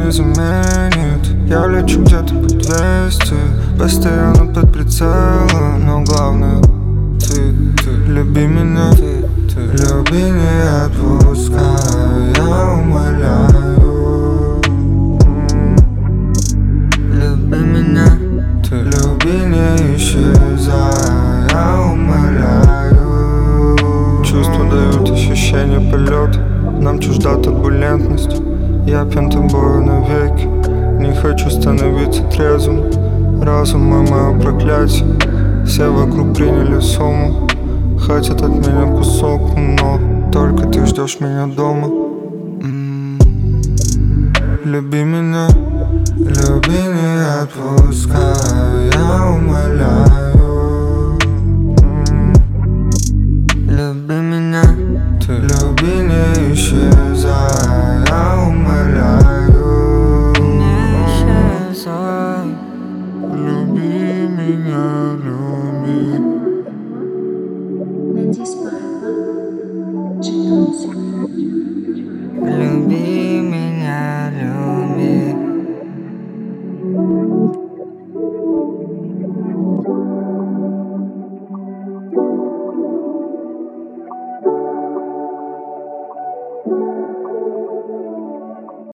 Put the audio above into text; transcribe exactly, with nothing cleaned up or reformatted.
не заменит. Я лечу где-то по двести, постоянно под прицелом. Но главное, ты, ты, люби меня, ты, ты. Люби, не отпускай, я умоляю. Люби меня, ты, люби, не исчезай, я умоляю. Чувства дают ощущение полета, нам чужда турбулентность. Я пьян тобою навеки, не хочу становиться трезвым. Разум мой мое проклятие, все вокруг приняли сумму. Хотят от меня кусок, но только ты ждешь меня дома. М-м-м. Люби меня, люби, не отпускай, я умоляю.